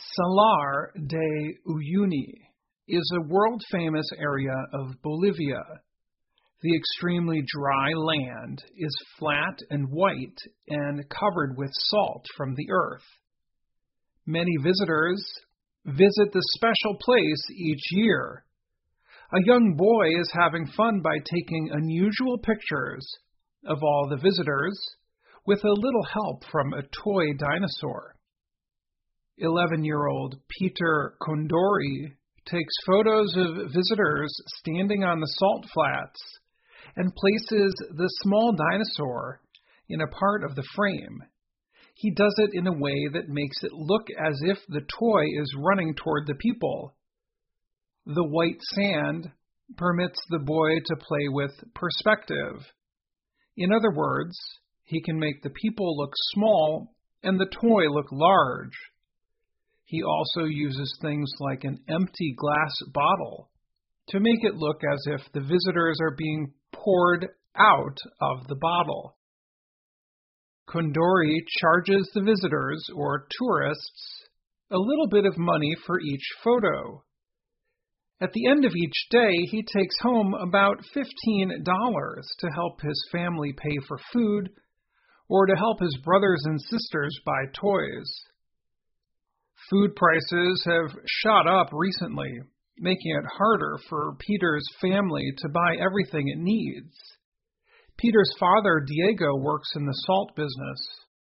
Salar de Uyuni is a world-famous area of Bolivia. The extremely dry land is flat and white and covered with salt from the earth. Many visitors visit the special place each year. A young boy is having fun by taking unusual pictures of all the visitors with a little help from a toy dinosaur. 11-year-old Peter Condori takes photos of visitors standing on the salt flats and places the small dinosaur in a part of the frame. He does it in a way that makes it look as if the toy is running toward the people. The white sand permits the boy to play with perspective. In other words, he can make the people look small and the toy look large. He also uses things like an empty glass bottle to make it look as if the visitors are being poured out of the bottle. Condori charges the visitors, or tourists, a little bit of money for each photo. At the end of each day, he takes home about $15 to help his family pay for food or to help his brothers and sisters buy toys. Food prices have shot up recently, making it harder for Peter's family to buy everything it needs. Peter's father, Diego, works in the salt business.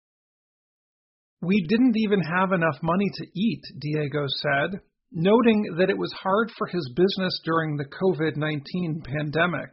"We didn't even have enough money to eat," Diego said, noting that it was hard for his business during the COVID-19 pandemic.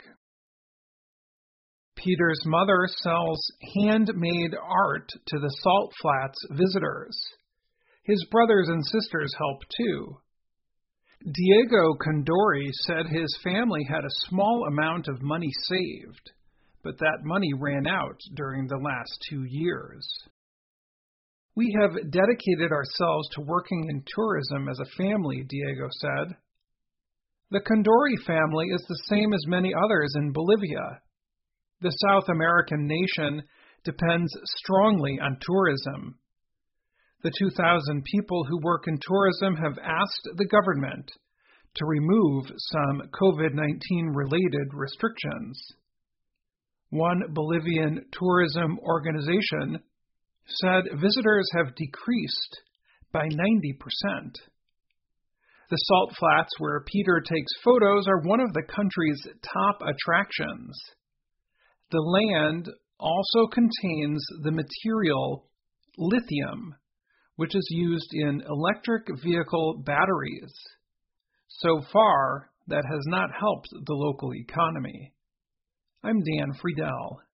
Peter's mother sells handmade art to the Salt Flats visitors. His brothers and sisters help too. Diego Condori said his family had a small amount of money saved, but that money ran out during the last 2 years. "We have dedicated ourselves to working in tourism as a family," Diego said. The Condori family is the same as many others in Bolivia. The South American nation depends strongly on tourism. The 2,000 people who work in tourism have asked the government to remove some COVID-19 related restrictions. One Bolivian tourism organization said visitors have decreased by 90%. The salt flats where Peter takes photos are one of the country's top attractions. The land also contains the material lithium, which is used in electric vehicle batteries. So far, that has not helped the local economy. I'm Dan Friedel.